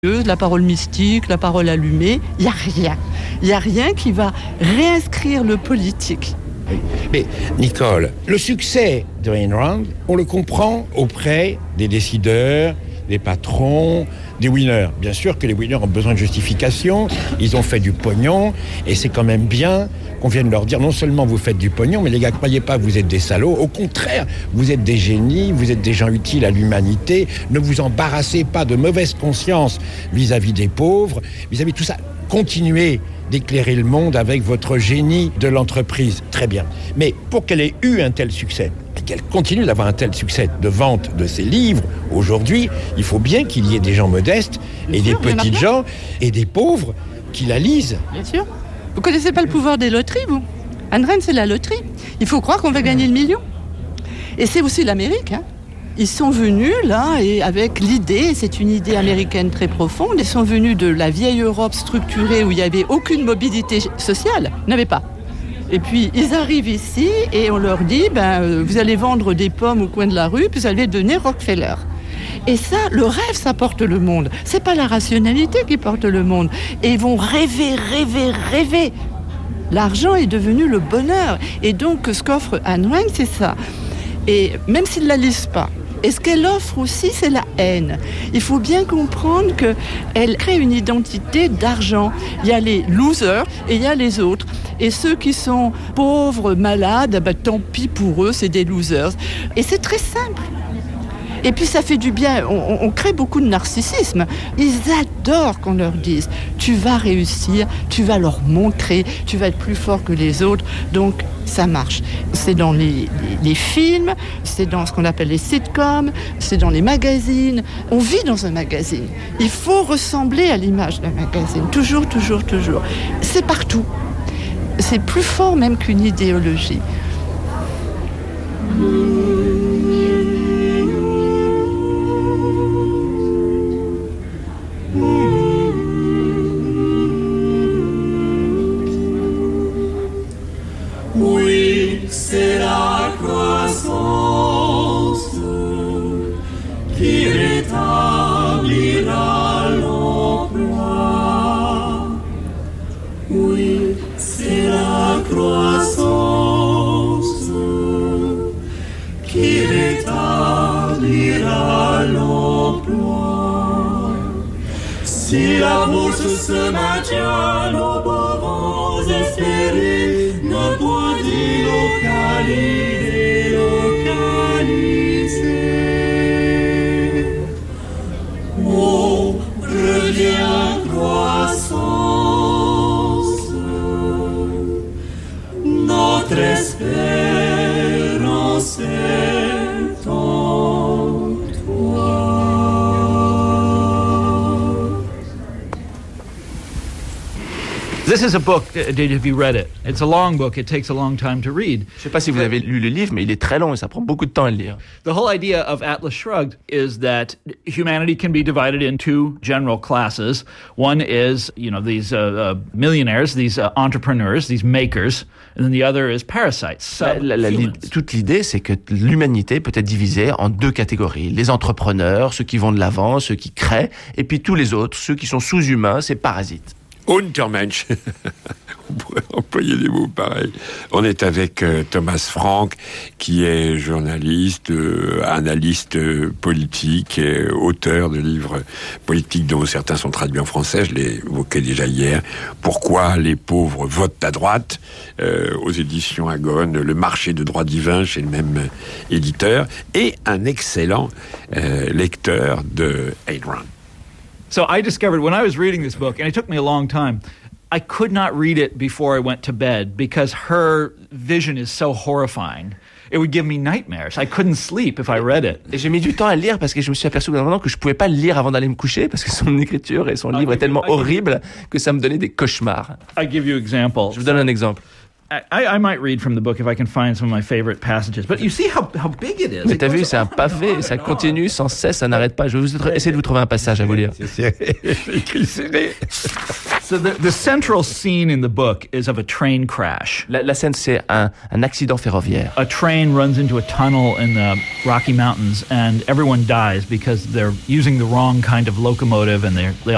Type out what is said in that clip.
la parole mystique, la parole allumée, il n'y a rien. Il n'y a rien qui va réinscrire le politique. Mais Nicole, le succès de Ayn Rand, on le comprend auprès des décideurs, des patrons, des winners. Bien sûr que les winners ont besoin de justification, ils ont fait du pognon, et c'est quand même bien qu'on vienne leur dire non seulement vous faites du pognon, mais les gars, croyez pas que vous êtes des salauds, au contraire, vous êtes des génies, vous êtes des gens utiles à l'humanité, ne vous embarrassez pas de mauvaise conscience vis-à-vis des pauvres, vis-à-vis de tout ça. Continuez d'éclairer le monde avec votre génie de l'entreprise. Très bien. Mais pour qu'elle ait eu un tel succès, et qu'elle continue d'avoir un tel succès de vente de ses livres, aujourd'hui, il faut bien qu'il y ait des gens modestes et des petites gens et des pauvres qui la lisent. Bien sûr. Vous connaissez pas le pouvoir des loteries, vous ? Ayn Rand, c'est la loterie. Il faut croire qu'on va gagner le million. Et c'est aussi l'Amérique, hein. Ils sont venus là et avec l'idée, c'est une idée américaine très profonde, ils sont venus de la vieille Europe structurée où il n'y avait aucune mobilité sociale, il n'y avait pas. Et puis ils arrivent ici et on leur dit, vous allez vendre des pommes au coin de la rue, puis vous allez devenir Rockefeller. Et ça, le rêve, ça porte le monde. C'est pas la rationalité qui porte le monde. Et ils vont rêver, rêver, rêver. L'argent est devenu le bonheur. Et donc ce qu'offre Ayn Rand, c'est ça. Et même s'ils ne la lisent pas, et ce qu'elle offre aussi, c'est la haine. Il faut bien comprendre qu'elle crée une identité d'argent. Il y a les losers et il y a les autres. Et ceux qui sont pauvres, malades, tant pis pour eux, c'est des losers. Et c'est très simple. Et puis ça fait du bien, on crée beaucoup de narcissisme. Ils adorent qu'on leur dise « tu vas réussir, tu vas leur montrer, tu vas être plus fort que les autres ». Donc ça marche. C'est dans les films, c'est dans ce qu'on appelle les sitcoms, c'est dans les magazines. On vit dans un magazine. Il faut ressembler à l'image d'un magazine. Toujours, toujours, toujours. C'est partout. C'est plus fort même qu'une idéologie. C'est la croissance qui rétablira l'emploi. Oui, c'est la croissance qui rétablira l'emploi. Si la bourse se maintient, nous pouvons espérer ne point délocaliser. On revient croissance, notre espérance est en toi. This is a book, have you read it? It's a long book, it takes a long time to read. Je ne sais pas si vous avez lu le livre, mais il est très long et ça prend beaucoup de temps à le lire. The whole idea of Atlas Shrugged is that humanity can be divided into two general classes. One is, these millionaires, these entrepreneurs, these makers, and then the other is parasites. Toute l'idée, c'est que l'humanité peut être divisée en deux catégories. Les entrepreneurs, ceux qui vont de l'avant, ceux qui créent, et puis tous les autres, ceux qui sont sous-humains, c'est parasites. Untermensch. On pourrait employer des mots pareils. On est avec Thomas Frank, qui est journaliste, analyste politique, et auteur de livres politiques dont certains sont traduits en français. Je l'ai évoqué déjà hier. Pourquoi les pauvres votent à droite, aux éditions Agone, Le marché de droit divin chez le même éditeur, et un excellent lecteur de Ayn Rand. So I discovered when I was reading this book, and it took me a long time, I could not read it before I went to bed because her vision is so horrifying. It would give me nightmares. I couldn't sleep if I read it. Et j'ai mis du temps à le lire parce que je me suis aperçu au bout d'un moment que je pouvais pas le lire avant d'aller me coucher parce que son écriture et son livre est tellement horrible que ça me donnait des cauchemars. I give you example. Je vous donne un exemple. I might read from the book if I can find some of my favorite passages. But you see how big it is. Mais t'as vu, c'est un pavé, ça continue sans cesse, ça n'arrête pas. Je vais essayer de vous trouver un passage à vous lire. Écrit serré. So the central scene in the book is of a train crash. La scène, c'est un accident ferroviaire. A train runs into a tunnel in the Rocky Mountains and everyone dies because they're using the wrong kind of locomotive and they